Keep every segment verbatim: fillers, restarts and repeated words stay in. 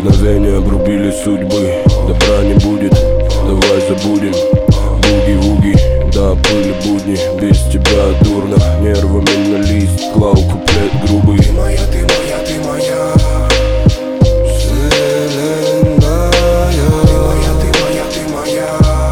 Мгновения обрубили судьбы. Добра не будет, давай забудем. Буги-вуги, да, были будни. Без тебя дурно, нервами на лист клал куплет грубый. Ты моя, ты моя, ты моя вселенная. Ты моя, ты моя, ты моя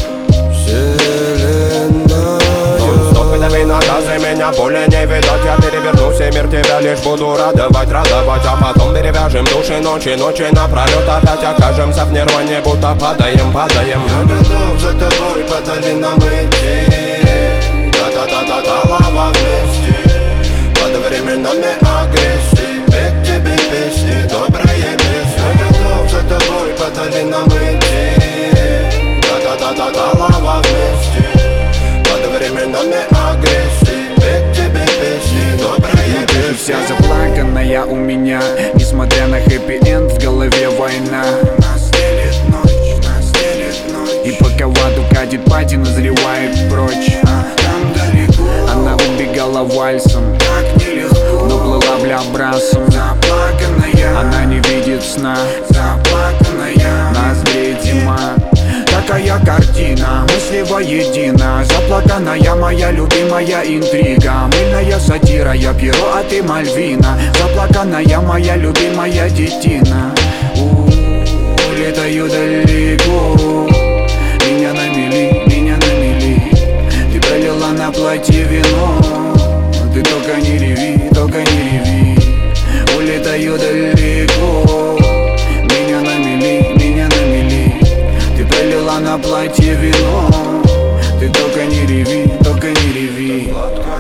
вселенная. Нон-стоп дави на газы, меня более не видать. Я переверну все мир, тебя лишь буду радовать, радовать. А потом перевяжем души ночи, ночи напролет. Опять окажемся в нирване, будто падаем, падаем. Я готов за тобой по долинам идти. Да-да-да-да-да, лава вместе. Под временами агрессии, петь тебе песни, добрые песни. Я готов за тобой по долинам идти. Да-да-да-да-да, лава вместе. Под временами агрессии, петь тебе песни, добрые песни. Вся заплаканная у меня, несмотря на хэппи-энд, в голове война. Нас делит ночь, нас делит ночь. И пока в аду катит пати, назревает прочь. Там далеко Она убегала вальсом, так нелегко, но плыла бля брасом. заплаканная, Она не видит сна, заплаканная. нас греет зима. Такая картина, мысли воедино. Заплаканная моя любимая интрига. Мыльная сатира, я Пьеро, а ты Мальвина. Заплаканная моя любимая детина. У-у-у, летаю далеко. Меня на мели, меня на мели. Ты пролила на платье вино. Ты только не реви, только не реви. Улетаю далеко. Меня на мели, меня на мели. Ты пролила на платье вино. Ты только не реви, только не реви.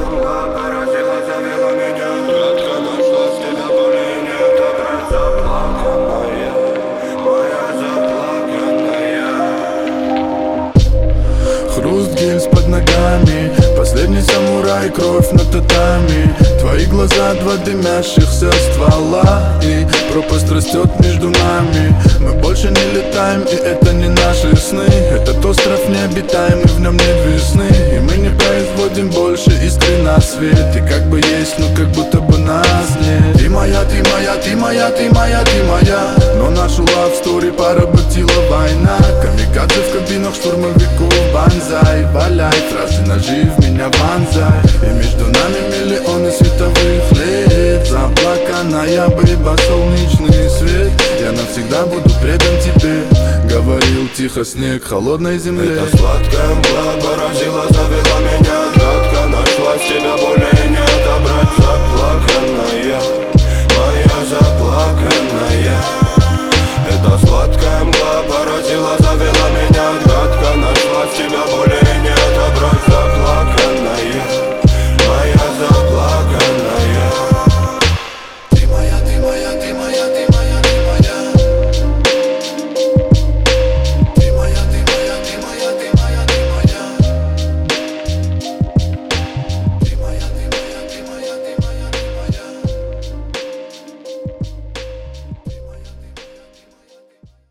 Хруст гильз под ногами, последний самурай, кровь на татами. Твои глаза, два дымящихся ствола, и пропасть растет между нами. Мы больше не летаем, и это не наши сны. Этот остров необитаемый, в нем нет весны. И мы не производим больше искры на свет. И как бы есть, но как будто бы нас нет. Ты моя, ты моя, ты моя, ты моя, ты моя. Но нашу love story поработила война. Камикадзе в кабинах штурмовиков, банзай. Валяй, фразы ножи в меня вонзай. И между нами миллионы световых лет. Заплаканная бейба, солнечный свет. Я навсегда буду предан тебе. Говорил тихо снег холодной земле. Это сладкая мгла поразила, завела меня. Гадко нашлась, тебя более